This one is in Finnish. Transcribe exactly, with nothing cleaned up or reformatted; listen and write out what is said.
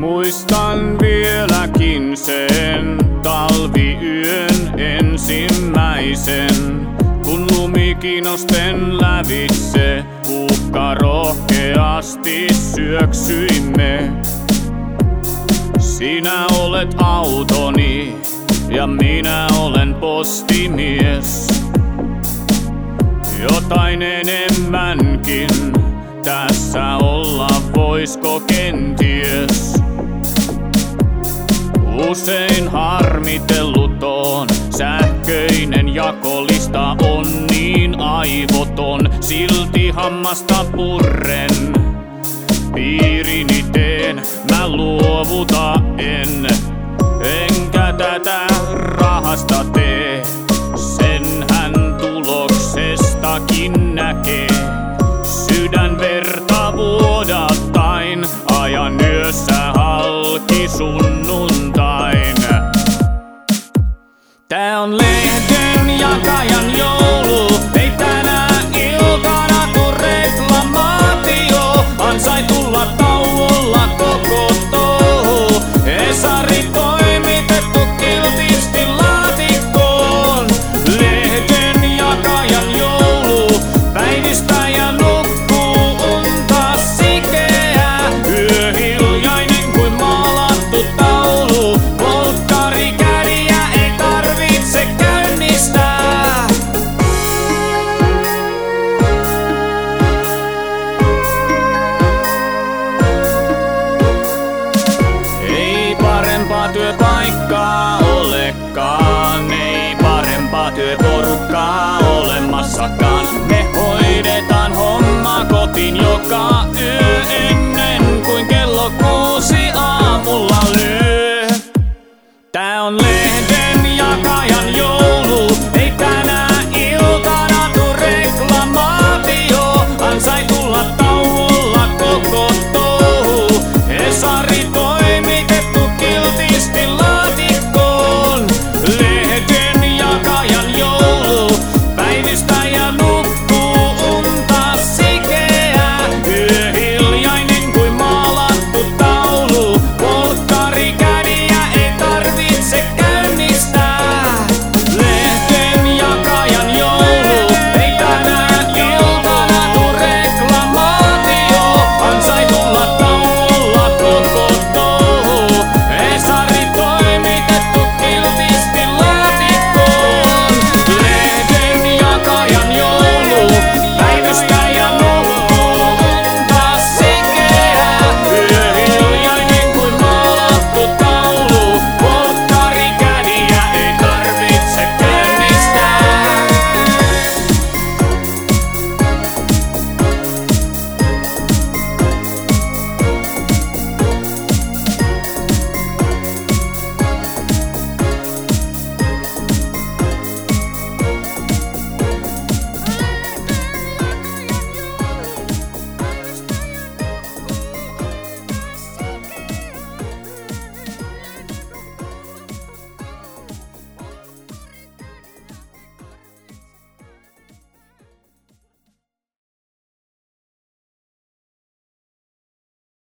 Muistan vieläkin sen talviyön ensimmäisen, kun lumikinosten lävitse uhka rohkeasti syöksyimme. Sinä olet autoni ja minä olen postimies. Jotain enemmänkin tässä olla voisko kenties. Usein harmitellut on, sähköinen jakolista on niin aivoton. Silti hammasta purren, piirini teen, mä luovuta en. Enkä tätä rahasta tee, senhän tuloksestakin näkee. Sydän verta vuodattain, ajan yössä halki sunnuntain. Tää on lehden jakajan joulu, ei tänä iltana kun reklamaatio. Ansai tulla tauolla koko touhu, Hesari toimitettu kiltisti laatikkoon. Lehden jakajan joulu, päivystää ja nukkuu unta sikeä. Yö hiljainen kuin maalattu taulu, polttari käriä ei tarvitse käynnistää. Ei parempaa työpaikkaa olekaan, ei parempaa työporukkaa olemassakaan. Me hoidetaan homma kotiin joka